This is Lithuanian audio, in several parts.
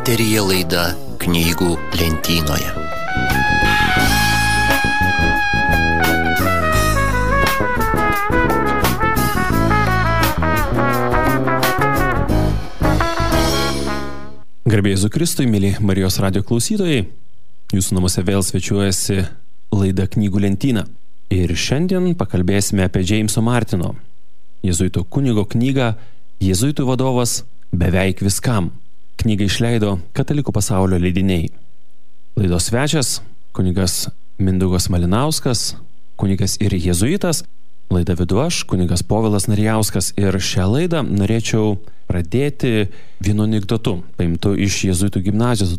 Eteryje laida Knygų lentynoje. Garbė Jėzui Kristui, mėly Marijos radijo klausytojai, jūsų namuose vėl svečiuojasi laida Knygų lentyna. Ir šiandien pakalbėsime apie Jameso Martino, jėzuito kunigo knygą Jėzuitų vadovas beveik viskam. Knygą išleido Katalikų pasaulio leidiniai. Laidos svečias kunigas Mindaugas Malinauskas, kunigas ir jėzuitas. Laidą vedu aš, kunigas Povilas Narijauskas, ir šią laidą norėčiau pradėti vienu anekdotu, paimtu iš jėzuitų gimnazijos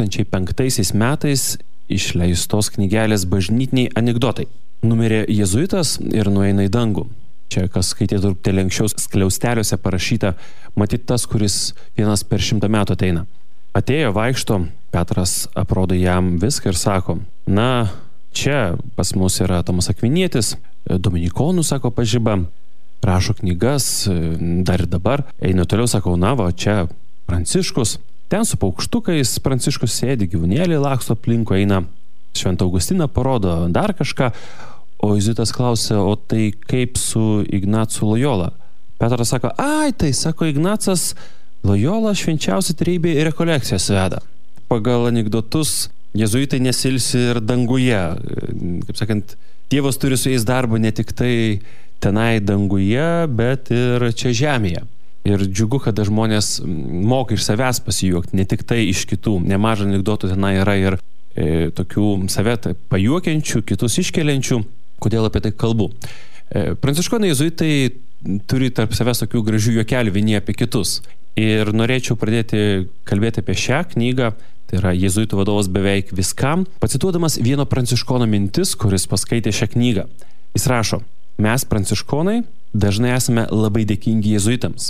2005 metais išleistos knygelės Bažnytiniai anekdotai. Numirė jėzuitas ir nueina į dangų. Čia, kas skaitė truputėlį anksčiau skliausteliuose parašyta, matyt tas, kuris vienas per 100 metų ateina. Atėjo, vaikšto, Petras aprodo jam viską ir sako, na, čia pas mus yra Tomas Akvinietis, dominikonų, sako, pažiba, rašo knygas, dar ir dabar. Eina toliau, sako, na, va, čia Pranciškus, ten su paukštukais Pranciškus sėdi, gyvūnėlį laksto aplinkui, eina Šventą Augustiną, parodo dar kažką. O jėzuitas klausia, o tai kaip su Ignacu Lojola? Petras sako, tai sako, Ignacas Lojola švenčiausia trejybė ir rekolekcijas veda. Pagal anekdotus jėzuitai nesilsi ir danguje. Kaip sakant, Dievas turi su jais darbą ne tik tai tenai danguje, bet ir čia žemėje. Ir džiugu, kad žmonės moka iš savęs pasijuokti, ne tik tai iš kitų. Nemaža anekdotų tenai yra ir tokių save pajuokiančių, kitus iškeliančių. Kodėl apie tai kalbu? Pranciškonai jėzuitai turi tarp savęs tokių gražių juokelių vieni apie kitus. Ir norėčiau pradėti kalbėti apie šią knygą, tai yra Jėzuitų vadovas beveik viskam, pacituodamas vieno pranciškono mintis, kuris paskaitė šią knygą. Jis rašo, mes pranciškonai dažnai esame labai dėkingi jėzuitams.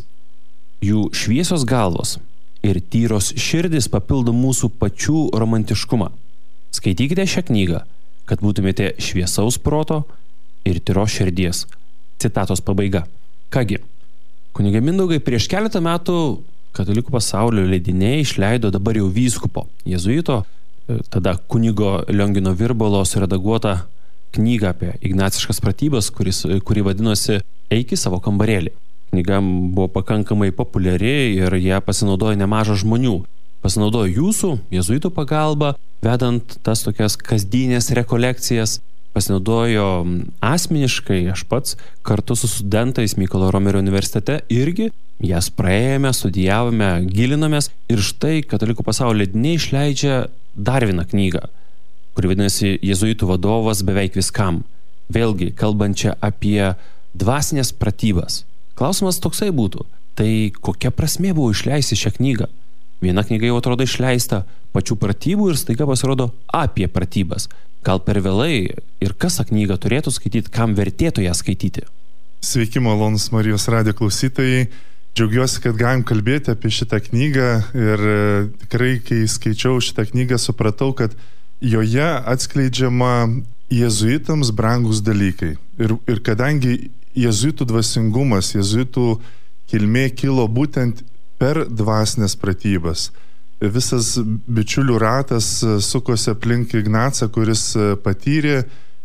Jų šviesios galvos ir tyros širdis papildo mūsų pačių romantiškumą. Skaitykite šią knygą, kad būtumėte šviesaus proto ir tyros širdies. Citatos pabaiga. Kągi, kunige Mindaugai, prieš keletą metų Katalikų pasaulio leidiniai išleido dabar jau vyskupo, jėzuito, tada kunigo Liongino Virbalo suredaguotą knygą apie ignaciškas pratybas, kuri vadinosi Eik į savo kambarėlį. Knyga buvo pakankamai populiari ir ją pasinaudojo nemaža žmonių. Pasinaudojo jūsų, jėzuitų pagalba, vedant tas tokias kasdienės rekolekcijas, pasinaudojo asmeniškai, aš pats kartu su studentais Mykolo Romerio universitete irgi jas praėjome, studijavome, gilinomės ir štai Katalikų pasaulio leidiniai išleidžia dar vieną knygą, kuri vadinasi Jėzuitų vadovas beveik viskam. Vėlgi, kalbančia apie dvasinės pratybas. Klausimas toksai būtų, tai kokia prasmė buvo išleisti šią knygą? Viena knyga jau atrodo išleista pačių pratybų ir staiga pasirodo apie pratybas. Gal per vėlai ir kas tą knygą turėtų skaityti, kam vertėtų ją skaityti? Sveiki, malonus Marijos radijo klausytojai. Džiaugiuosi, kad galim kalbėti apie šitą knygą ir tikrai, kai skaičiau šitą knygą, supratau, kad joje atskleidžiama jėzuitams brangus dalykai. Ir kadangi jėzuitų dvasingumas, jėzuitų kilmė kilo būtent per dvasinės pratybas. Visas bičiulių ratas sukosi aplink Ignacą, kuris patyrė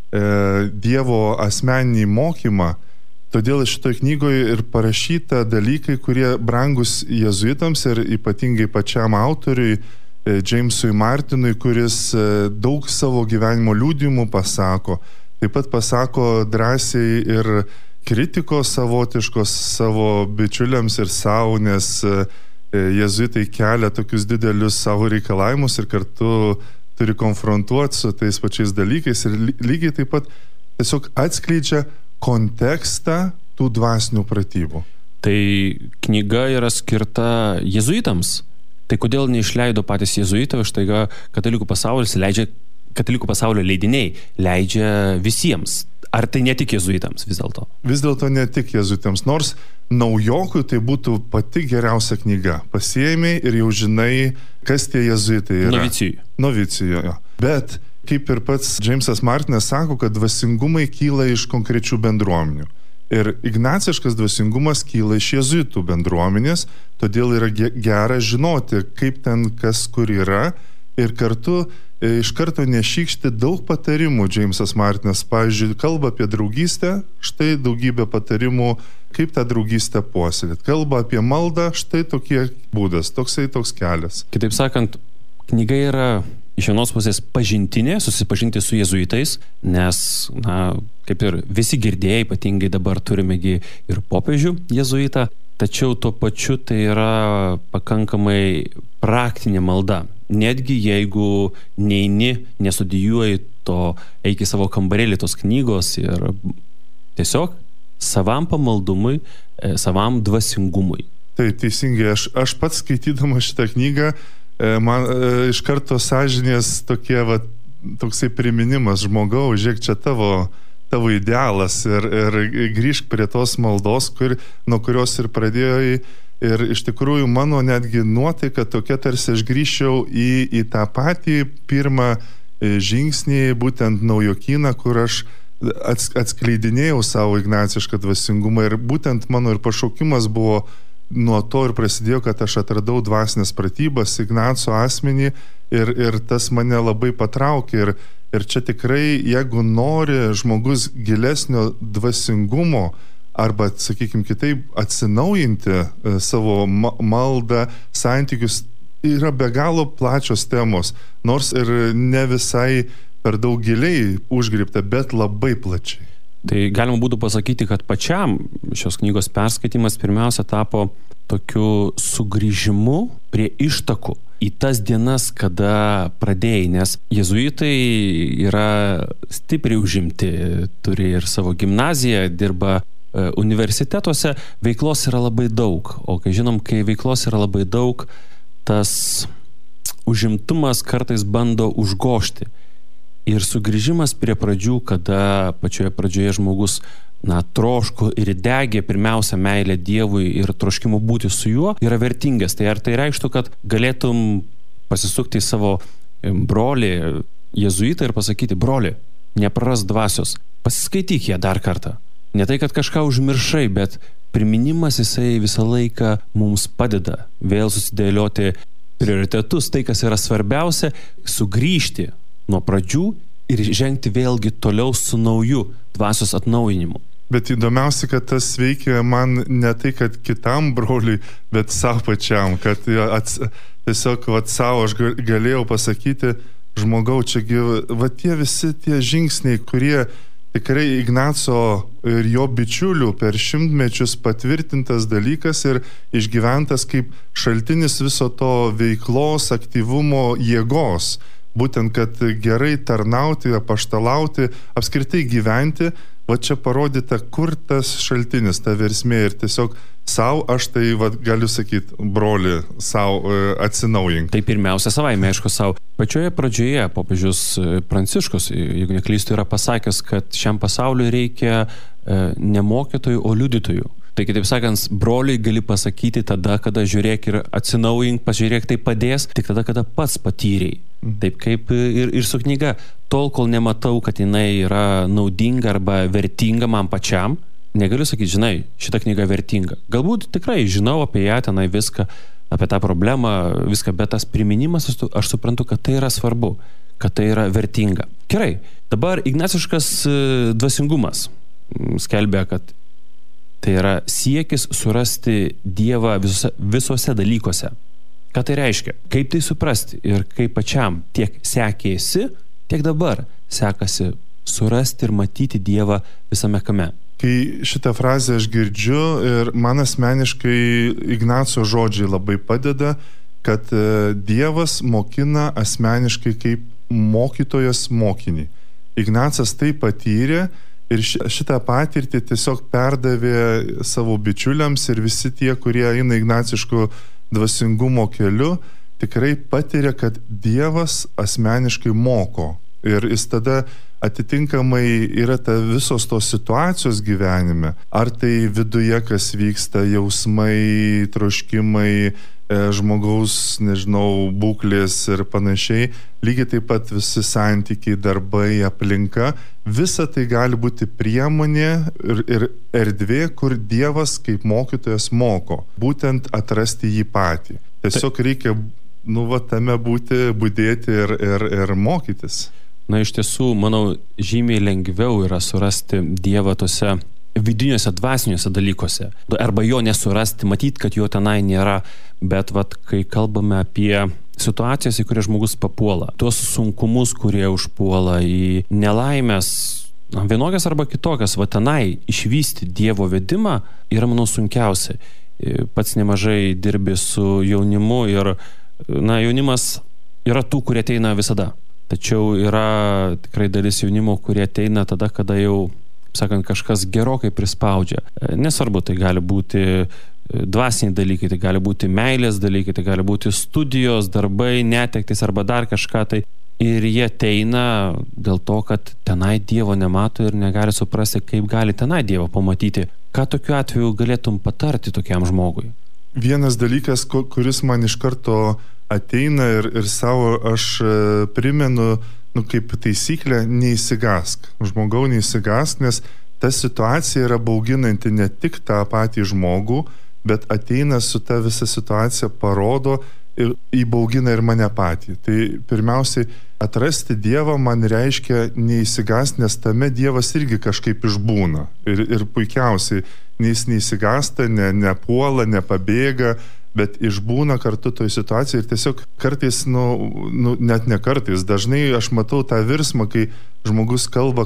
Dievo asmeninį mokymą. Todėl šitoje knygoje ir parašyta dalykai, kurie brangus jėzuitams ir ypatingai pačiam autoriui Jamesui Martinui, kuris daug savo gyvenimo liudijimų pasako. Taip pat pasako drąsiai ir kritikos savotiškos savo bičiuliams ir savo, nes jėzuitai kelia tokius didelius savo reikalavimus ir kartu turi konfrontuoti su tais pačiais dalykais ir lygiai taip pat tiesiog atskleidžia kontekstą tų dvasinių pratybų. Tai knyga yra skirta jėzuitams. Tai kodėl neišleido patys jėzuitai, štai Katalikų pasaulis leidžia, Katalikų pasaulio leidiniai leidžia visiems. Ar tai ne tik jėzuitams vis dėlto? Vis dėlto ne tik jėzuitams, nors naujokui tai būtų pati geriausia knyga. Pasiėmei ir jau žinai, kas tie jėzuitai yra. Novicijų, jo. Bet kaip ir pats Jamesas Martinas sako, kad dvasingumai kyla iš konkrečių bendruomenių. Ir ignaciškas dvasingumas kyla iš jėzuitų bendruomenės, todėl yra gera žinoti, kaip ten kas kur yra ir kartu iš karto nešykšti daug patarimų. Džeimsas Martinas, pavyzdžiui, kalba apie draugystę, štai daugybė patarimų, kaip tą draugystę puoselėti. Kalba apie maldą, štai tokie būdas, toks kelias. Kitaip sakant, knyga yra iš vienos pusės pažintinė, susipažinti su jėzuitais, nes, kaip ir visi girdėjai, ypatingai dabar turimegi ir popiežių jėzuitą, tačiau tuo pačiu tai yra pakankamai praktinė malda. Netgi jeigu neini, nestudijuoji to, eik į savo kambarėlį tos knygos ir tiesiog savam pamaldumui, savam dvasingumui. Tai teisingai, aš pats skaitydama šitą knygą, man iš karto sąžinės toksai priminimas, žmogau, žiūrėk, čia tavo idealas ir grįžk prie tos maldos, nuo kurios ir pradėjai. Ir iš tikrųjų mano netgi nuotaika tokia, tarsi aš grįžčiau į tą patį pirmą žingsnį, būtent naujokyną, kur aš atskleidinėjau savo ignacišką dvasingumą. Ir būtent mano ir pašaukimas buvo nuo to ir prasidėjo, kad aš atradau dvasinės pratybas, Ignaco asmenį ir tas mane labai patraukė. Ir čia tikrai, jeigu nori žmogus gilesnio dvasingumo arba, sakykime, kitaip atsinaujinti savo maldą, santykius, yra be galo plačios temos, nors ir ne visai per daug giliai užgribta, bet labai plačiai. Tai galima būtų pasakyti, kad pačiam šios knygos perskaitimas pirmiausia tapo tokiu sugrįžimu prie ištakų į tas dienas, kada pradėjai, nes jėzuitai yra stipriai užimti, turi ir savo gimnaziją, dirba universitetuose, veiklos yra labai daug, o kai žinom, kai veiklos yra labai daug, tas užimtumas kartais bando užgožti. Ir sugrįžimas prie pradžių, kada pačioje pradžioje žmogus troško ir degė pirmiausia meilę Dievui ir troškimu būti su juo, yra vertingas. Tai ar tai reikštų, kad galėtum pasisukti į savo brolį jėzuitą ir pasakyti, broli, nepraras dvasios, pasiskaityk ją dar kartą. Ne tai, kad kažką užmiršai, bet priminimas jisai visą laiką mums padeda vėl susidėlioti prioritetus, tai, kas yra svarbiausia, sugrįžti nuo pradžių ir žengti vėlgi toliau su nauju dvasios atnaujinimu. Bet įdomiausia, kad tas veikia man ne tai, kad kitam broliui, bet savo pačiam, kad tiesiog savo aš galėjau pasakyti, žmogau, čiagi tie visi tie žingsniai, kurie tikrai Ignaco ir jo bičiulių per šimtmečius patvirtintas dalykas ir išgyventas kaip šaltinis viso to veiklos, aktyvumo, jėgos. Būtent, kad gerai tarnauti, apaštalauti, apskritai gyventi, čia parodyta, kur tas šaltinis, ta versmė ir tiesiog savo, aš tai galiu sakyti, broli, savo atsinaujink. Tai pirmiausia savaime, aišku, savo. Pačioje pradžioje popiežius Pranciškus, jeigu neklystu, yra pasakęs, kad šiam pasauliui reikia ne mokytojų, o liudytojų. Tai kitaip sakant, broliai gali pasakyti tada, kada žiūrėk ir atsinaujink, pažiūrėk, tai padės, tik tada, kada pats patyrei. Taip kaip ir su knyga. Tol, kol nematau, kad jinai yra naudinga arba vertinga man pačiam, negaliu sakyti, žinai, šita knyga vertinga. Galbūt tikrai žinau apie ją, tenai viską, apie tą problemą, viską, bet tas priminimas, aš suprantu, kad tai yra svarbu, kad tai yra vertinga. Gerai, dabar ignaciškas dvasingumas skelbia, kad tai yra siekis surasti Dievą visose dalykuose. Ką tai reiškia? Kaip tai suprasti ir kaip pačiam tiek sekėsi, tiek dabar sekasi surasti ir matyti Dievą visame kame. Kai šitą frazę aš girdžiu ir man asmeniškai Ignaco žodžiai labai padeda, kad Dievas mokina asmeniškai kaip mokytojas mokinį. Ignacas tai patyrė ir šitą patirtį tiesiog perdavė savo bičiuliams ir visi tie, kurie eina ignaciškų dvasingumo keliu, tikrai patiria, kad Dievas asmeniškai moko. Ir jis tada atitinkamai yra visos tos situacijos gyvenime. Ar tai viduje, kas vyksta, jausmai, troškimai, žmogaus, nežinau, būklės ir panašiai, lygiai taip pat visi santykiai, darbai, aplinka, visa tai gali būti priemonė ir erdvė, kur Dievas kaip mokytojas moko, būtent atrasti jį patį. Tiesiog reikia, tame būti, budėti ir mokytis. Na, iš tiesų, manau, žymiai lengviau yra surasti Dievą tose vidiniuose, dvasiniuose dalykuose. Arba jo nesurasti, matyti, kad jo tenai nėra. Bet kai kalbame apie situacijas, į kurias žmogus papuola, tuos sunkumus, kurie užpuola, į nelaimės, vienokias arba kitokias, tenai išvysti Dievo vedimą yra, manau, sunkiausia. Pats nemažai dirbi su jaunimu ir, jaunimas yra tų, kurie ateina visada. Tačiau yra tikrai dalis jaunimo, kurie ateina tada, kada jau, sakant, kažkas gerokai prispaudžia. Nesvarbu, tai gali būti dvasiniai dalykai, tai gali būti meilės dalykai, tai gali būti studijos, darbai, netektis arba dar kažką tai. Ir jie ateina dėl to, kad tenai Dievo nemato ir negali suprasti, kaip gali tenai Dievą pamatyti. Ką tokiu atveju galėtum patarti tokiam žmogui? Vienas dalykas, kuris man iš karto ateina ir savo aš primenu, kaip taisyklė, neįsigask. Žmogau, neįsigask, nes ta situacija yra bauginanti ne tik tą patį žmogų, bet ateina su ta visa situacija, parodo ir įbaugina ir mane patį. Tai pirmiausiai, atrasti Dievą man reiškia neįsigast, nes tame Dievas irgi kažkaip išbūna. Ir puikiausiai, jis neįsigasta, nepuola, nepabėga, bet išbūna kartu toj situacijai ir tiesiog kartais, net ne kartais, dažnai aš matau tą virsmą, kai žmogus kalba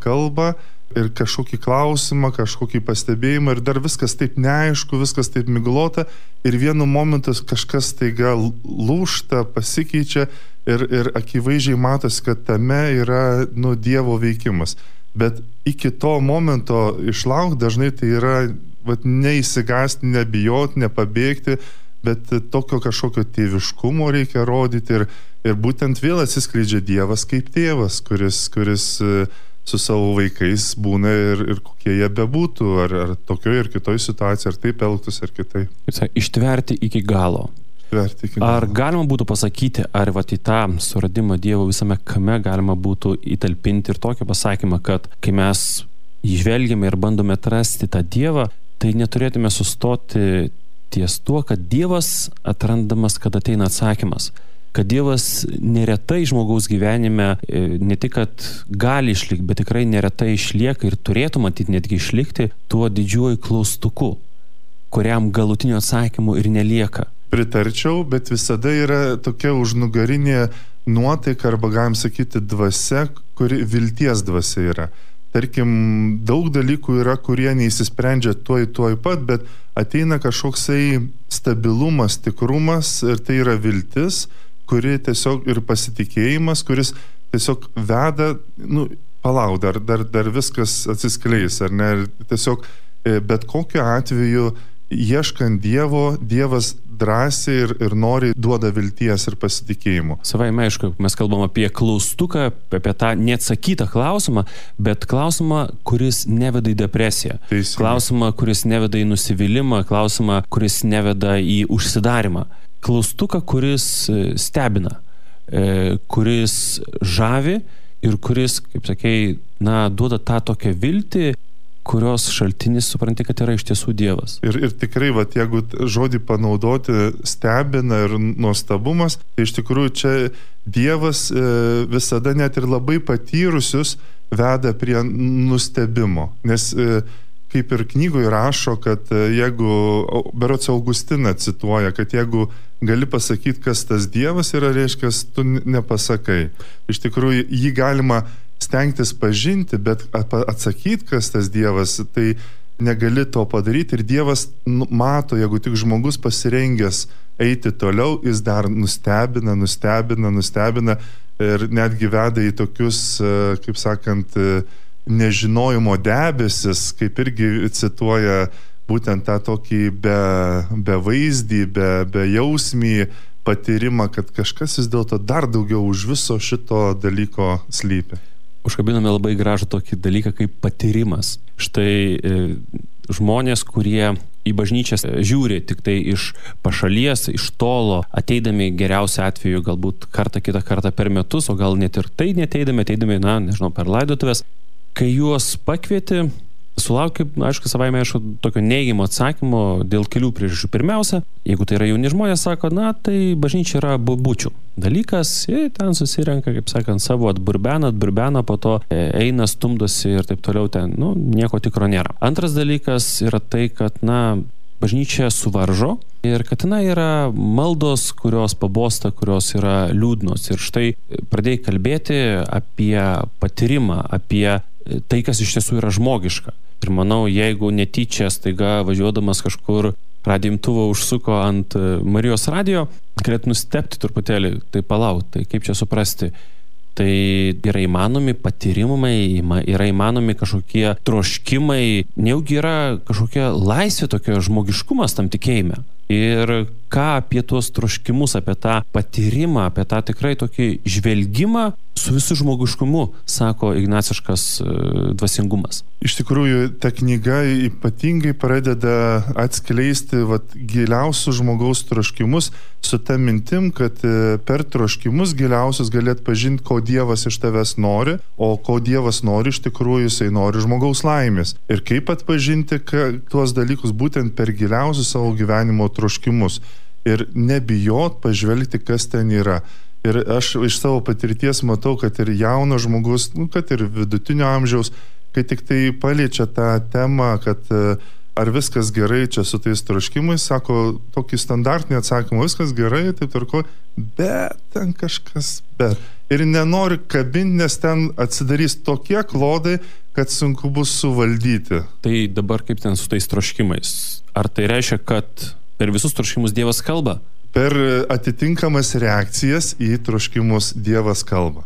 ir kažkokį klausimą, kažkokį pastebėjimą ir dar viskas taip neaišku, viskas taip miglota ir vienu momentu kažkas taiga lūžta, pasikeičia ir akivaizdžiai matosi, kad tame yra Dievo veikimas. Bet iki to momento išlaukti dažnai tai yra neįsigasti, nebijoti, nepabėgti, bet tokio kažkokio tėviškumo reikia rodyti ir būtent vėl atsiskleidžia Dievas kaip tėvas, kuris su savo vaikais būna ir kokie jie bebūtų, ar tokioje ir kitoje situacijoje, ar taip elgtųsi, ar kitaip. Ištverti iki galo. Ar galima būtų pasakyti, ar į tą suradimą Dievo visame kame galima būtų įtalpinti ir tokį pasakymą, kad kai mes įžvelgiame ir bandome atrasti tą Dievą, tai neturėtume sustoti ties tuo, kad Dievas atrandamas, kad ateina atsakymas. Kad Dievas neretai žmogaus gyvenime ne tik, kad gali išlikti, bet tikrai neretai išlieka ir turėtų matyti netgi išlikti tuo didžiuoju klaustuku, kuriam galutinio atsakymų ir nelieka. Pritarčiau, bet visada yra tokia užnugarinė nuotaika, arba galim sakyti dvasia, kuri vilties dvasia yra. Tarkim, daug dalykų yra, kurie neįsisprendžia tuoj pat, bet ateina kažkoksai stabilumas, tikrumas ir tai yra viltis, kuri tiesiog ir pasitikėjimas, kuris tiesiog veda, palauk, dar viskas atsiskleis, ar ne? Tiesiog bet kokiu atveju ieškant Dievo, Dievas drąsiai ir nori duoda vilties ir pasitikėjimo. Savaime aišku, mes kalbam apie klaustuką, apie tą neatsakytą klausimą, bet klausimą, kuris neveda į depresiją. Teisingai. Klausimą, kuris neveda į nusivylimą, klausimą, kuris neveda į užsidarimą. Klaustuką, kuris stebina, kuris žavi ir kuris, kaip sakei, duoda tą tokią viltį, kurios šaltinis, supranti, kad yra iš tiesų Dievas. Ir tikrai, jeigu žodį panaudoti stebina ir nuostabumas, tai iš tikrųjų čia Dievas visada net ir labai patyrusius veda prie nustebimo. Nes kaip ir knygoje rašo, kad jeigu, berods Augustina cituoja, kad jeigu gali pasakyti, kas tas Dievas yra, reiškia, tu nepasakai. Iš tikrųjų, jį galima stengtis pažinti, bet atsakyti, kas tas Dievas, tai negali to padaryti ir Dievas mato, jeigu tik žmogus pasirengęs eiti toliau, jis dar nustebina ir netgi veda į tokius, kaip sakant, nežinojimo debesis, kaip irgi cituoja būtent tą tokį bevaizdį, be jausmį patyrimą, kad kažkas vis dėlto dar daugiau už viso šito dalyko slypi. Užkabiname labai gražų tokį dalyką kaip patyrimas. Štai žmonės, kurie į bažnyčias žiūri tik tai iš pašalies, iš tolo, ateidami geriausiu atveju galbūt kitą kartą per metus, o gal net ir tai neteidami, per laidotuvės. Kai juos pakvieti, sulaukia, savaime tokio neigiamo atsakymo dėl kelių priežasčių. Pirmiausia, jeigu tai yra jauni žmonės, sako, tai bažnyčia yra bobučių dalykas, ten susirenka, kaip sakant, savo atburbena, po to eina, stumdosi ir taip toliau, ten, nieko tikro nėra. Antras dalykas yra tai, kad, bažnyčia suvaržo ir kad yra maldos, kurios pabosta, kurios yra liūdnos. Ir štai pradėjai kalbėti apie patyrimą, apie tai, kas iš tiesų yra žmogiška. Ir manau, jeigu netyčia staiga važiuodamas kažkur radijo užsuko ant Marijos radijo, galėtų nustebti truputėlį, tai palauk, tai kaip čia suprasti. Tai yra įmanomi patyrimai, yra įmanomi kažkokie troškimai, nejaugi yra kažkokia laisvė, tokio žmogiškumas tam tikėjime. Ir ką apie tuos troškimus, apie tą patyrimą, apie tą tikrai tokį žvelgimą su visu žmogiškumu, sako ignaciškas dvasingumas. Iš tikrųjų, ta knyga ypatingai pradeda atskleisti giliausius žmogaus troškimus su ta mintim, kad per troškimus giliausius galėt pažinti, ko Dievas iš tavęs nori, o ko Dievas nori iš tikrųjų, jisai nori žmogaus laimės. Ir kaip atpažinti tuos dalykus būtent per giliausius savo gyvenimo troškimus. Ir nebijot pažvelgti, kas ten yra. Ir aš iš savo patirties matau, kad ir jaunas žmogus, kad ir vidutinio amžiaus, kai tik tai paliečia tą temą, kad ar viskas gerai čia su tais troškimais, sako tokį standartinį atsakymą, viskas gerai, taip tvarko, bet ten kažkas bet. Ir nenori kabinti, nes ten atsidarys tokie klodai, kad sunku bus suvaldyti. Tai dabar kaip ten su tais troškimais? Ar tai reiškia, kad per visus troškimus Dievas kalba? Per atitinkamas reakcijas į troškimus Dievas kalba.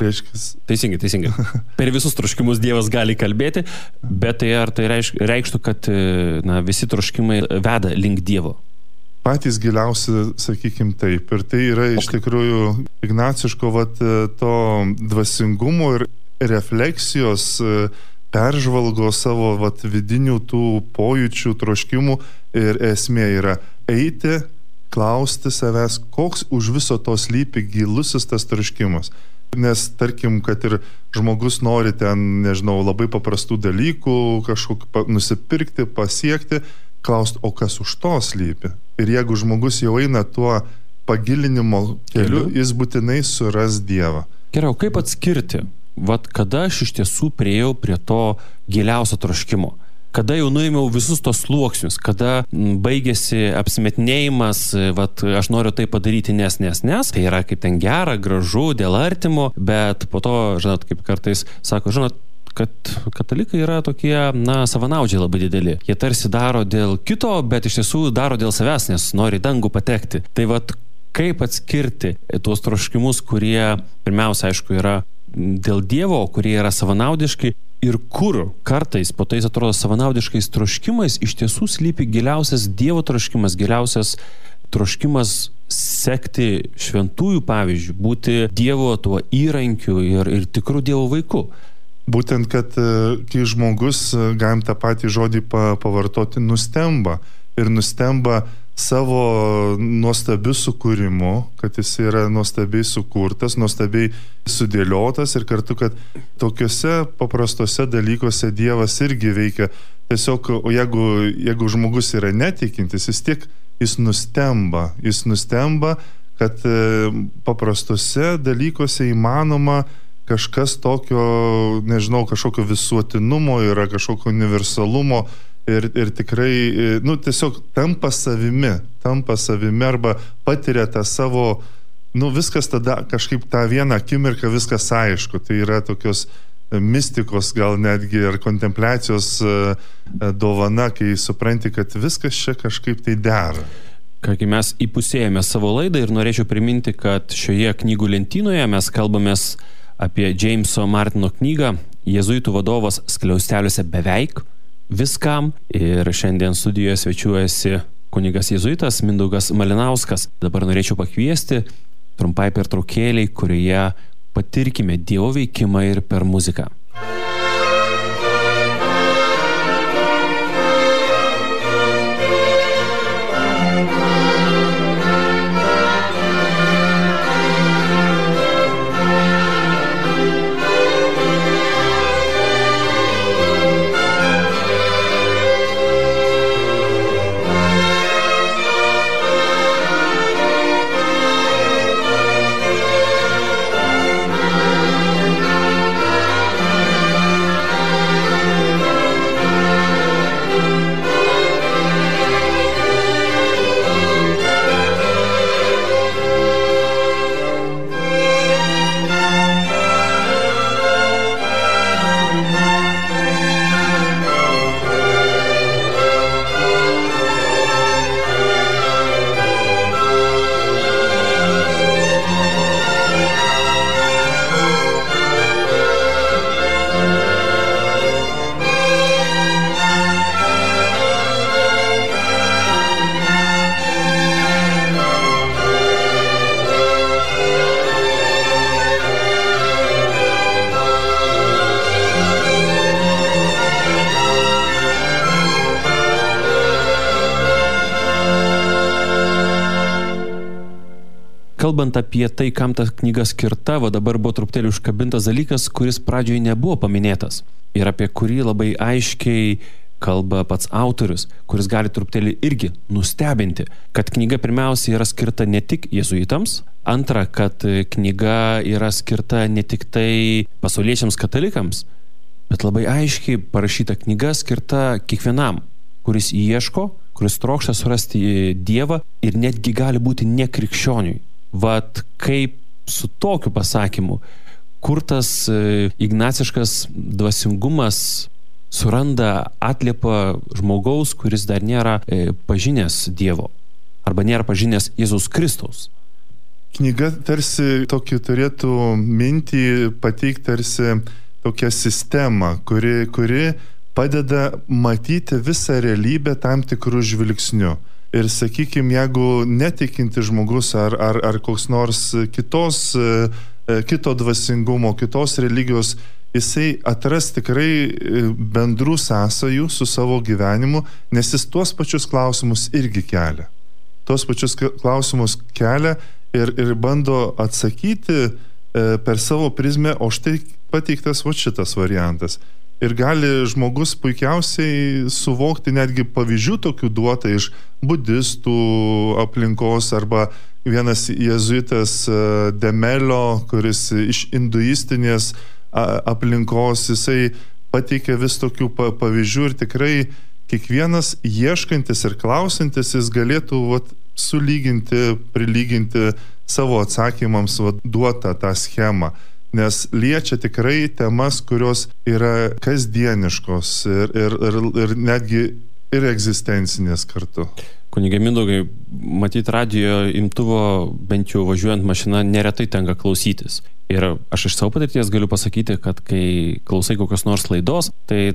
Teisingai. Per visus troškimus Dievas gali kalbėti, bet tai ar tai reikštų, kad visi troškimai veda link Dievo? Patys giliausi, sakykime taip. Ir tai yra iš tikrųjų ignaciško to dvasingumo ir refleksijos peržvalgo savo vidinių tų pojūčių, troškimų ir esmė yra eiti, klausti savęs, koks už viso to slypi gilusis tas troškimas. Nes tarkim, kad ir žmogus nori ten, labai paprastų dalykų, kažkokį nusipirkti, pasiekti, klausti, o kas už to slypi. Ir jeigu žmogus jau eina tuo pagilinimo keliu, jis būtinai suras Dievą. Geriau, kaip atskirti? Kada aš iš tiesų priėjau prie to giliausio troškimo? Kada jau nuėmiau visus tos sluoksnius, kada baigėsi apsimetinėjimas, aš noriu tai padaryti, nes. Tai yra kaip ten gera, gražu, dėl artimo, bet po to, kaip kartais sako, kad katalikai yra tokie, savanaudžiai labai dideli. Jie tarsi daro dėl kito, bet iš tiesų daro dėl savęs, nes nori dangų patekti. Tai kaip atskirti tuos troškimus, kurie pirmiausia, aišku, yra dėl Dievo, kurie yra savanaudiški, ir kur kartais po tais atrodo savanaudiškais troškimais iš tiesų slypi giliausias Dievo troškimas, giliausias troškimas sekti šventųjų pavyzdžių, būti Dievo tuo įrankiu ir tikrų Dievo vaiku. Būtent, kad kai žmogus, galim tą patį žodį pavartoti, nustemba. Ir nustemba savo nuostabiu sukūrimu, kad jis yra nuostabiai sukurtas, nuostabiai sudėliotas ir kartu, kad tokiuose paprastose dalykuose Dievas irgi veikia. Tiesiog, o jeigu žmogus yra netikintis, jis nustemba, kad paprastose dalykuose įmanoma kažkas tokio, kažkokio visuotinumo, yra kažkokio universalumo, ir tikrai, tiesiog tampa savimi arba patiria tą savo, viskas tada kažkaip tą vieną akimirką viskas aišku. Tai yra tokios mistikos gal netgi ir kontempliacijos dovana, kai supranti, kad viskas čia kažkaip tai dera. Kągi mes įpusėjome savo laidą ir norėčiau priminti, kad šioje knygų lentynoje mes kalbamės apie Jameso Martino knygą Jėzuitų vadovas skliausteliuose beveik viskam. Ir šiandien studijoje svečiuojasi kunigas jėzuitas Mindaugas Malinauskas. Dabar norėčiau pakviesti trumpai pertraukėliai, kurioje patirkime Dievo veikimą ir per muziką. kalbant apie tai, kam ta knyga skirta, va dabar buvo truputėlį užkabintas dalykas, kuris pradžioje nebuvo paminėtas ir apie kurį labai aiškiai kalba pats autorius, kuris gali truputėlį irgi nustebinti, kad knyga pirmiausia yra skirta ne tik jėzuitams, antra, kad knyga yra skirta ne tik tai pasauliečiams katalikams, bet labai aiškiai parašyta knyga skirta kiekvienam, kuris ieško, kuris trokšta surasti Dievą ir netgi gali būti nekrikščioniui. Vat kaip su tokiu pasakymu, kur tas ignaciškas dvasingumas suranda atliepą žmogaus, kuris dar nėra pažinęs Dievo arba nėra pažinęs Jėzaus Kristaus. Knyga tarsi tokį turėtų mintį pateikti tarsi tokią sistemą, kuri padeda matyti visą realybę tam tikrų žvilgsnių. Ir sakykime, jeigu netikinti žmogus ar koks nors kito dvasingumo, kitos religijos, jisai atras tikrai bendrų sąsajų su savo gyvenimu, nes jis tuos pačius klausimus irgi kelia. Tuos pačius klausimus kelia ir bando atsakyti per savo prizmę, o štai pateiktas šitas variantas. Ir gali žmogus puikiausiai suvokti netgi pavyzdžių tokių duota iš budistų aplinkos arba vienas jėzuitas Demelio, kuris iš hinduistinės aplinkos, jisai pateikia vis tokių pavyzdžių ir tikrai kiekvienas ieškantis ir klausantis jis galėtų sulyginti, prilyginti savo atsakymams duotą tą schemą. Nes liečia tikrai temas, kurios yra kasdieniškos ir netgi ir egzistencinės kartu. Kunige Mindaugai, matyti radijo imtuvo, bent jau važiuojant mašina, neretai tenka klausytis. Ir aš iš savo patirties galiu pasakyti, kad kai klausai kokios nors laidos, tai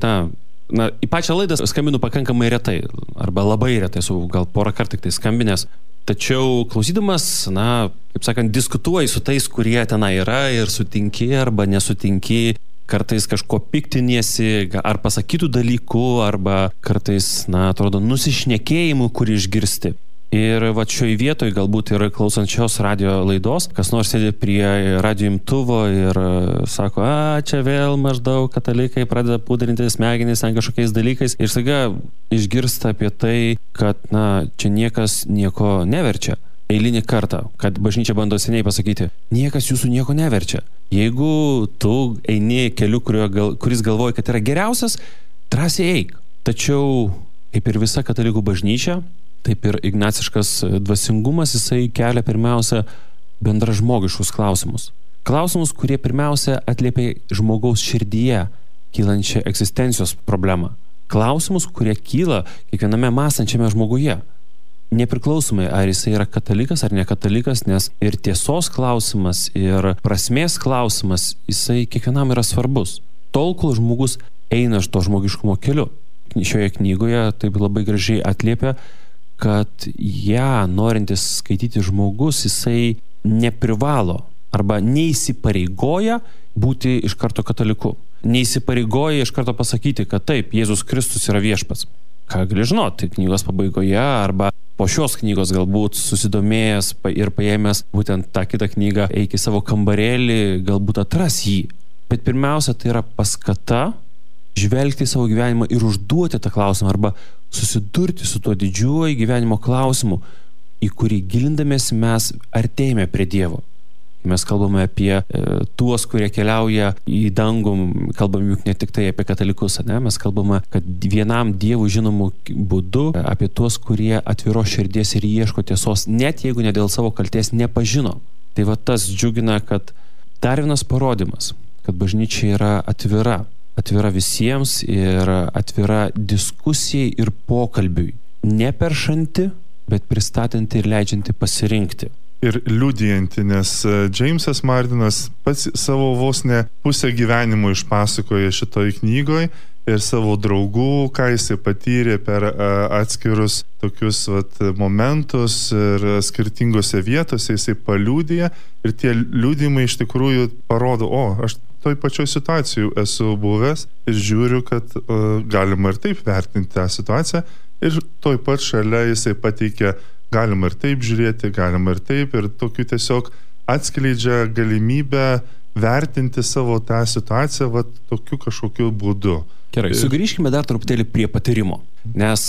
į pačią laidą skambinu pakankamai retai, arba labai retai, gal porą kartų tik tai skambinęs. Tačiau klausydamas, kaip sakant, diskutuoji su tais, kurie tenai yra ir sutinki arba nesutinki, kartais kažko piktiniesi, ar pasakytų dalykų, arba kartais, atrodo, nusišnekėjimų, kurį išgirsti. Ir šioj vietoj galbūt ir klausant šios radio laidos, kas nors sėdi prie radio imtuvo ir sako, čia vėl maždaug katalikai pradeda pudrinti smegenis ant kažkokiais dalykais ir staiga išgirsta apie tai, kad čia niekas nieko neverčia. Eilinį kartą, kad bažnyčia bando seniai pasakyti, niekas jūsų nieko neverčia. Jeigu tu eini keliu, kuris galvoja, kad yra geriausias, drąsiai eik. Tačiau, kaip ir visa katalikų bažnyčia, taip ir ignaciškas dvasingumas, jisai kelia pirmiausia bendražmogiškus klausimus. Klausimus, kurie pirmiausia atliepia žmogaus širdyje kylančią egzistencijos problemą. Klausimus, kurie kyla kiekviename mąstančiame žmoguje. Nepriklausomai, ar jisai yra katalikas ar nekatalikas, nes ir tiesos klausimas, ir prasmės klausimas, jisai kiekvienam yra svarbus. Tol, kol žmogus eina to žmogiškumo keliu. Šioje knygoje taip labai gražiai atliepia, kad ją norintis skaityti žmogus, jisai neprivalo arba neįsipareigoja būti iš karto kataliku. Neįsipareigoja iš karto pasakyti, kad taip, Jėzus Kristus yra viešpats. Ką gali žinoti, knygos pabaigoje arba po šios knygos galbūt susidomėjęs ir paėmęs būtent tą kitą knygą, eik į savo kambarėlį, galbūt atras jį. Bet pirmiausia, tai yra paskata žvelgti į savo gyvenimą ir užduoti tą klausimą arba susidurti su tuo didžiuoju gyvenimo klausimu, į kurį gilindamės mes artėjame prie Dievo. Mes kalbame apie tuos, kurie keliauja į dangų, kalbame juk ne tik tai apie katalikus, mes kalbame, kad vienam Dievui žinomų būdu apie tuos, kurie atviro širdies ir ieško tiesos, net jeigu ne dėl savo kalties nepažino. Tai tas džiugina, kad dar vienas parodymas, kad bažnyčia yra atvira visiems ir atvira diskusijai ir pokalbiui, neperšanti, bet pristatanti ir leidžianti pasirinkti. Ir liudijanti, nes Džeimsas Martinas pats savo vos ne pusę gyvenimo išpasakoja šitoj knygoje ir savo draugų, ką jisai patyrė per atskirus tokius momentus ir skirtingose vietose, jisai paliudija ir tie liudijimai iš tikrųjų parodo, aš toj pačioj situacijų esu buvęs ir žiūriu, kad galima ir taip vertinti tą situaciją ir toj pat šalia jisai pateikia galima ir taip žiūrėti, galima ir taip, ir tokiu tiesiog atskleidžia galimybę vertinti savo tą situaciją tokiu kažkokiu būdu. Gerai, sugrįžkime dar truputėlį prie patyrimo, nes,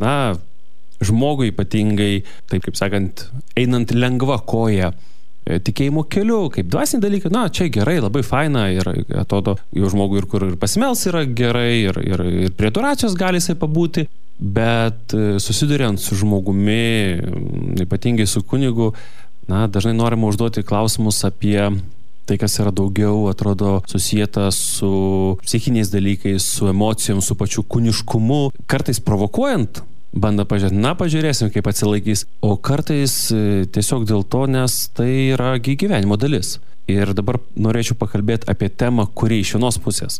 žmogui ypatingai, taip kaip sakant, einant lengva koja tikėjimo keliu, kaip dvasinį dalyką, čia gerai, labai faina ir atrodo, jau žmogui ir kur ir pasimels yra gerai, ir prie adoracijos gali jisai pabūti, bet susiduriant su žmogumi, ypatingai su kunigu, dažnai norima užduoti klausimus apie tai, kas yra daugiau, atrodo, susijęta su psichiniais dalykais, su emocijom, su pačiu kuniškumu, kartais provokuojant, bando pažiūrėti, pažiūrėsim, kaip atsilaikys, o kartais tiesiog dėl to, nes tai yra gyvenimo dalis. Ir dabar norėčiau pakalbėti apie temą, kuri iš vienos pusės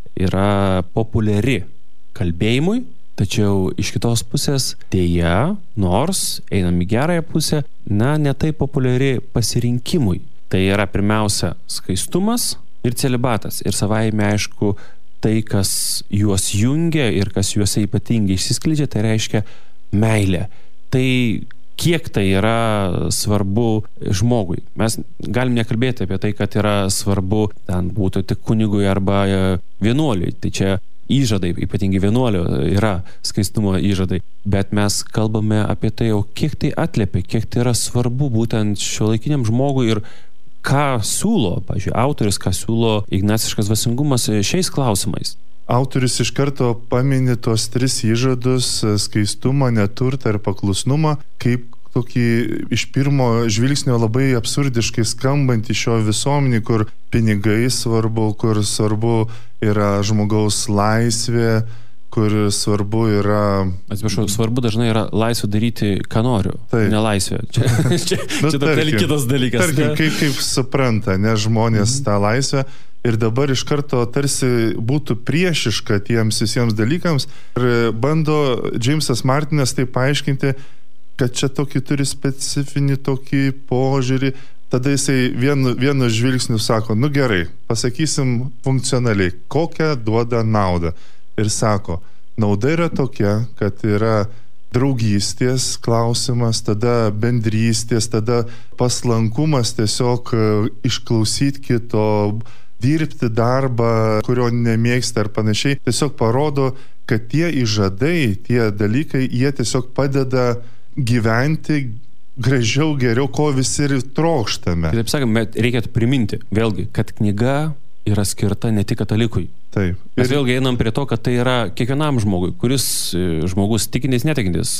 yra populiari kalbėjimui, tačiau iš kitos pusės dėja, nors einam į gerąją pusę, netai populiari pasirinkimui. Tai yra pirmiausia skaistumas ir celibatas. Ir savaime aišku, tai, kas juos jungia ir kas juose ypatingai išsiskleidžia, tai reiškia meilė. Tai kiek tai yra svarbu žmogui. Mes galim nekalbėti apie tai, kad yra svarbu ten būtų tik kunigui arba vienuoliui. Tai čia įžadai, ypatingai vienuolio, yra skaistumo įžadai. Bet mes kalbame apie tai, o kiek tai atliepia, kiek tai yra svarbu būtent šiuolaikiniam žmogui ir ką siūlo, pavyzdžiui, autorius, ką siūlo ignaciškas dvasingumas šiais klausimais. Autorius iš karto pamini tuos 3 įžadus - skaistumą, neturtą ir paklusnumą, kaip tokį iš pirmo žvilgsnio labai absurdiškai skambantį šio visuomenį, kur pinigai svarbu, kur svarbu yra žmogaus laisvė, kur svarbu yra... Atsiprašau, svarbu dažnai yra laisvė daryti, ką noriu, ne laisvė. Čia kitas dalykas. Tarkim, kaip supranta, žmonės tą laisvę ir dabar iš karto tarsi būtų priešiška tiems visiems dalykams ir bando Džeimsas Martinas tai paaiškinti, kad čia tokį turi specifinį tokį požiūrį. Tada jisai vienu žvilgsniu sako, gerai, pasakysim funkcionaliai, kokią duoda naudą. Ir sako, nauda yra tokia, kad yra draugystės klausimas, tada bendrystės, tada paslankumas tiesiog išklausyti kito, dirbti darbą, kurio nemėgsta ar panašiai. Tiesiog parodo, kad tie įžadai, tie dalykai, jie tiesiog padeda gyventi gražiau, geriau, ko visi ir trokštame. Taip sakant, reikėtų priminti vėlgi, kad knyga yra skirta ne tik katalikui. Taip. Mes vėlgi einam prie to, kad tai yra kiekvienam žmogui, kuris žmogus tikintis, netikintis.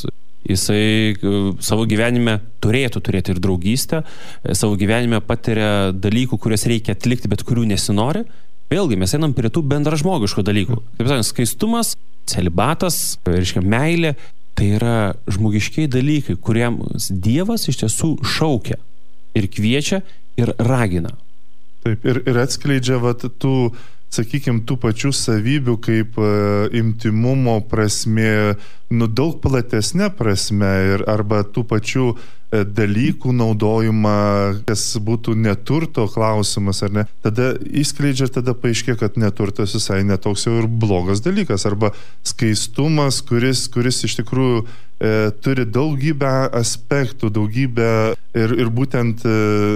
Jisai savo gyvenime turėtų turėti ir draugystę, savo gyvenime patiria dalykų, kurias reikia atlikti, bet kurių nesinori. Vėlgi, mes einam prie tų bendražmogiškų dalykų. Taip sakant, skaistumas, celibatas, reiškia meilė, tai yra žmogiškiai dalykai, kuriems Dievas iš tiesų šaukia ir kviečia ir ragina. Taip, ir atskleidžia tų, sakykime, tų pačių savybių kaip intymumo prasme, daug platesnė prasme arba tų pačių dalykų naudojimą, kas būtų neturto klausimas, ar ne, tada įskleidžia, tada paaiškė, kad neturtas visai netoks jau ir blogas dalykas, arba skaistumas, kuris iš tikrųjų turi daugybę aspektų, daugybę ir būtent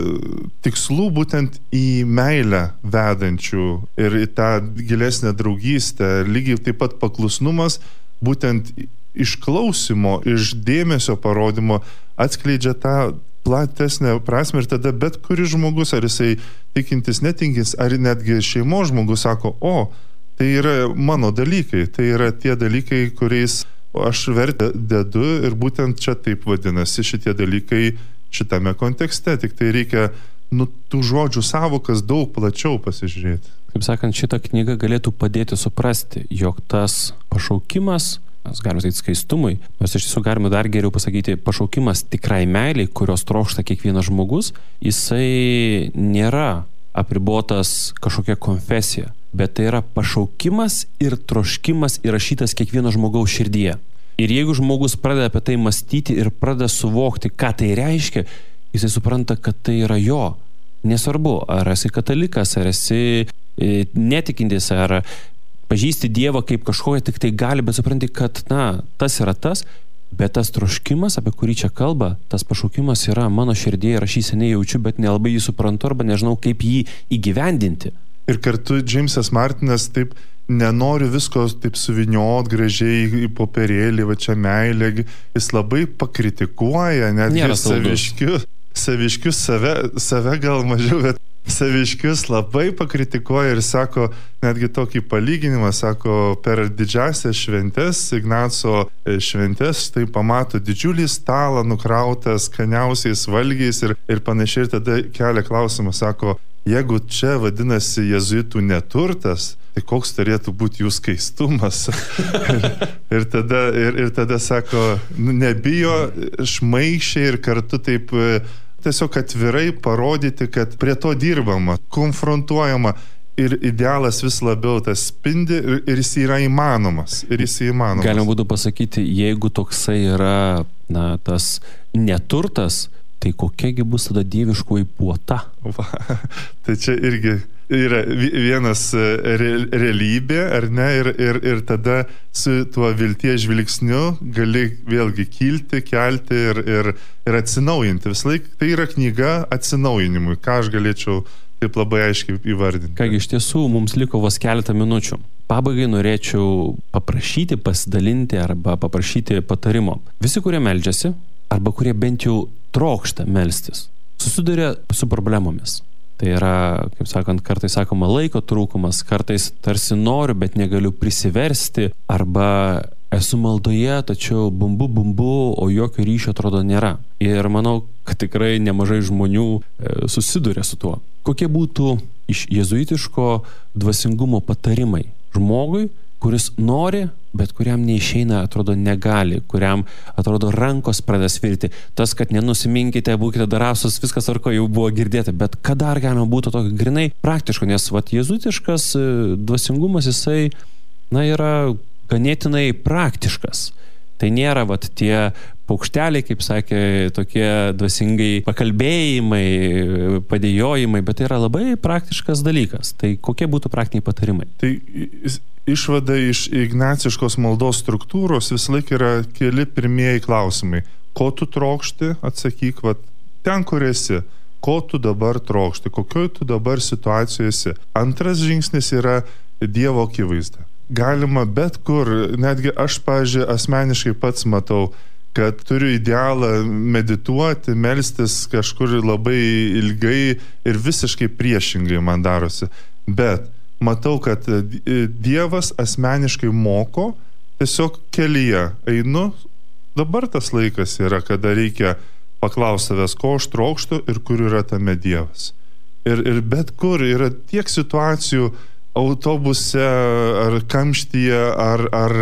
tikslų būtent į meilę vedančių ir į tą gilesnę draugystę. Lygiai taip pat paklusnumas būtent išklausimo, iš dėmesio parodymo atskleidžia tą platesnę prasme ir tada bet kuris žmogus, ar jisai tikintis, netikintis, ar netgi šeimos žmogus sako, tai yra mano dalykai, tai yra tie dalykai, kuriais aš vertę dedu ir būtent čia taip vadinasi šitie dalykai šitame kontekste, tik tai reikia tų žodžių savokas daug plačiau pasižiūrėti. Kaip sakant, šitą knygą galėtų padėti suprasti, jog tas pašaukimas, mes galime sakyti skaistumui, nors iš tiesų galime dar geriau pasakyti pašaukimas tikrai meiliai, kurios trokšta kiekvienas žmogus, jisai nėra apribotas kažkokia konfesija, bet tai yra pašaukimas ir troškimas įrašytas kiekvieno žmogaus širdyje. Ir jeigu žmogus pradeda apie tai mąstyti ir pradeda suvokti, ką tai reiškia, jisai supranta, kad tai yra jo. Nesvarbu, ar esi katalikas, ar esi netikintis, ar pažįsti Dievą kaip kažkokią tik tai gali, bet supranti, kad tas yra tas, Bet tas troškimas, apie kurį čia kalba, tas pašaukimas yra mano širdėje ir aš jį seniai jaučiu, bet nelabai jį suprantu arba nežinau, kaip jį įgyvendinti. Ir kartu Jamesas Martinas taip nenori visko taip suviniot gražiai į popierėlį, va čia meilė, jis labai pakritikuoja, netgi saviškius save gal mažiau, bet saviškius labai pakritikuoja ir sako, netgi tokį palyginimą, sako, per didžiasias šventes, Ignaco šventes, tai pamato didžiulį stalą nukrautą skaniausiais valgiais ir panašiai, ir tada kelia klausimą, sako, jeigu čia vadinasi jėzuitų neturtas, tai koks turėtų būti jų skaistumas. ir tada sako, nebijo šmaikščiai ir kartu taip tiesiog atvirai parodyti, kad prie to dirbama, konfrontuojama ir idealas vis labiau tas spindi ir jis yra įmanomas. Galima būtų pasakyti, jeigu toksai yra tas neturtas, tai kokiagi bus tada dieviškoji puota? Tai čia irgi yra vienas realybė, ar ne, ir tada su tuo vilties žvilgsniu gali vėlgi kelti ir atsinaujinti. Vis laik tai yra knyga atsinaujinimui, ką aš galėčiau taip labai aiškiai įvardinti. Kągi, iš tiesų, mums liko vos keletą minučių. Pabaigai norėčiau paprašyti, pasidalinti arba paprašyti patarimo. Visi, kurie meldžiasi, arba kurie bent jau trokšta melstis, susiduria su problemomis. Tai yra, kaip sakant, kartais sakoma laiko trūkumas, kartais tarsi noriu, bet negaliu prisiversti, arba esu maldoje, tačiau bumbu, o jokio ryšio atrodo nėra. Ir manau, kad tikrai nemažai žmonių susiduria su tuo. Kokie būtų iš jėzuitiško dvasingumo patarimai žmogui, kuris nori, bet kuriam neišeina, atrodo negali, kuriam atrodo rankos pradeda svirti. Tas, kad nenusiminkite, būkite drąsūs, viskas tvarko, jau buvo girdėta, bet ką dar galima būtų tokio grinai praktiško, nes jėzuitiškas dvasingumas, jisai, yra ganėtinai praktiškas. Tai nėra tie paukšteliai, kaip sakė, tokie dvasingai pakalbėjimai, padėjojimai, bet tai yra labai praktiškas dalykas. Tai kokie būtų praktiniai patarimai? Tai išvada iš ignaciškos maldos struktūros visą laiką yra keli pirmieji klausimai. Ko tu trokšti? Atsakyk, ten, kur esi. Ko tu dabar trokšti? Kokioj tu dabar situacijoje esi? Antras žingsnis yra Dievo akivaizda. Galima bet kur, netgi aš, pavyzdžiui, asmeniškai pats matau, kad turiu idealą medituoti, melstis kažkur labai ilgai ir visiškai priešingai man darosi. Bet matau, kad Dievas asmeniškai moko, tiesiog kelyje einu, dabar tas laikas yra, kada reikia paklausti savęs, ko aš trokštu ir kur yra tame Dievas. Ir bet kur yra tiek situacijų, autobuse ar kamštyje, ar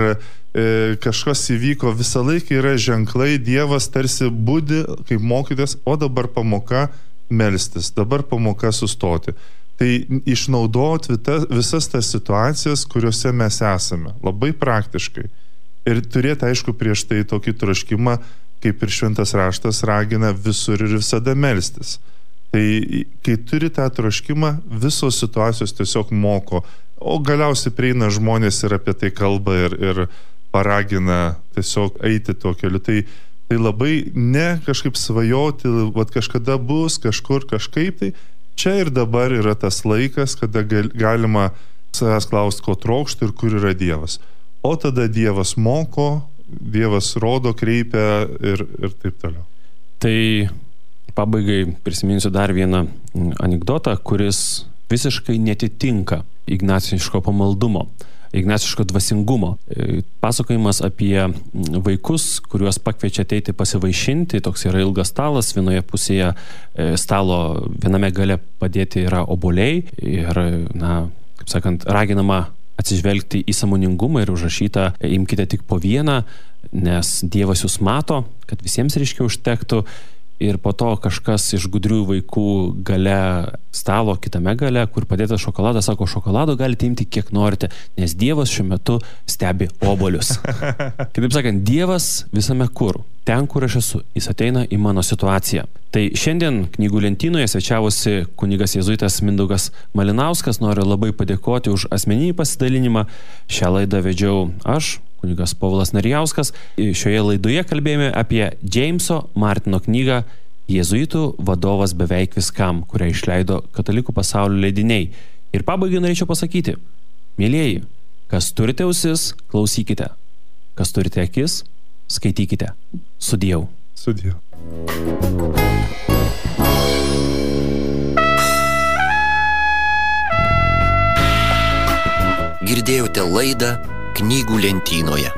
kažkas įvyko, visą laiką yra ženklai, Dievas tarsi budi kaip mokytas, o dabar pamoka melstis, dabar pamoka sustoti. Tai išnaudoti visas tas situacijas, kuriuose mes esame, labai praktiškai. Ir turėti, aišku, prieš tai tokį troškimą, kaip ir šventas raštas ragina visur ir visada melstis. Tai kai turi tą troškimą, visos situacijos tiesiog moko, o galiausiai prieina žmonės ir apie tai kalba ir paragina tiesiog eiti tuo keliu. Tai labai ne kažkaip svajoti, kažkada bus, kažkur, kažkaip, tai čia ir dabar yra tas laikas, kada galima savęs klausti, ko trokšti ir kur yra Dievas. O tada Dievas moko, Dievas rodo, kreipia ir taip toliau. Tai pabaigai prisiminsiu dar vieną anekdotą, kuris visiškai netitinka ignaciško pamaldumo, ignaciško dvasingumo. Pasakojimas apie vaikus, kuriuos pakviečia ateiti pasivaišinti, toks yra ilgas stalas, vienoje pusėje stalo viename gale padėti yra obuoliai ir, kaip sakant, raginama atsižvelgti į sąmoningumą ir užrašyta, imkite tik po vieną, nes Dievas jūs mato, kad visiems reiškia užtektų. Ir po to kažkas iš gudrių vaikų gale stalo, kitame gale, kur padėtas šokoladas, sako, šokolado galite imti kiek norite, nes Dievas šiuo metu stebi obuolius. Kitaip sakant, Dievas visame kur. Ten, kur aš esu, jis ateina į mano situaciją. Tai šiandien knygų lentynoje svečiavosi kunigas jėzuitas Mindaugas Malinauskas. Noriu labai padėkoti už asmeninį pasidalinimą. Šią laidą vedžiau aš, kunigas Povilas Narijauskas. Šioje laidoje kalbėjome apie Jameso Martino knygą Jėzuitų vadovas beveik viskam, kurią išleido Katalikų pasaulio leidiniai. Ir pabaigai norėčiau pasakyti, mielieji, kas turite ausis, klausykite. Kas turite akis, skaitykite. Sudieu. Sudieu. Girdėjote laidą Knygų lentynoje.